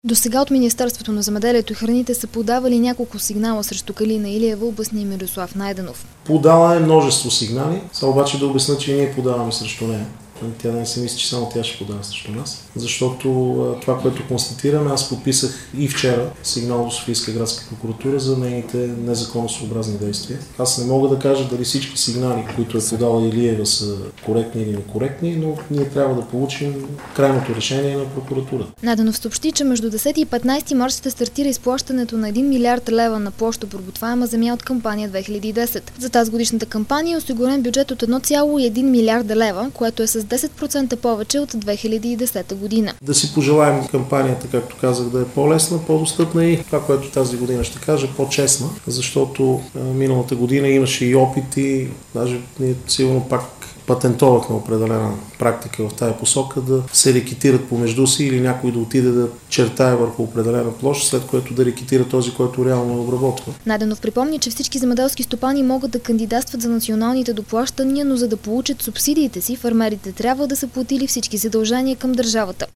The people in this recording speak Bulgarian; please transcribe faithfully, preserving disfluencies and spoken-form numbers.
До сега от Министерството на земеделието и храните са подавали няколко сигнала срещу Калина Илиева, обясни Мирослав Найденов. Подала е множество сигнали, сега обаче да обясня, че ние подаваме срещу нея. Тя не си мисли, че само тя ще подава срещу нас. Защото това, което констатираме, аз подписах и вчера сигнал до Софийска градска прокуратура за нейните незаконосъобразни действия. Аз не мога да кажа дали всички сигнали, които е подала Илиева, са коректни или некоректни, но ние трябва да получим крайното решение на прокуратурата. Найденов съобщи, че между десети и петнайсети март ще стартира изплащането на един милиард лева на площ-обработваема земя от кампания две хиляди и десета. За тази годишната кампания е осигурен бюджет от едно цяло и един милиарда лева, което е с десет процента повече от две хиляди и десета година. Да си пожелаем кампанията, както казах, да е по-лесна, по-достъпна и това, което тази година ще кажа, по-честна, защото а, миналата година имаше и опити, даже ние сигурно пак патентовахме определена практика в тая посока, да се рекетират помежду си или някой да отиде да чертае върху определена площ, след което да рекетира този, който реално е обработва. Найденов припомни, че всички земеделски стопани могат да кандидатстват за националните доплащания, но за да получат субсидиите си, фермерите трябва да са платили всички задължения към държавата.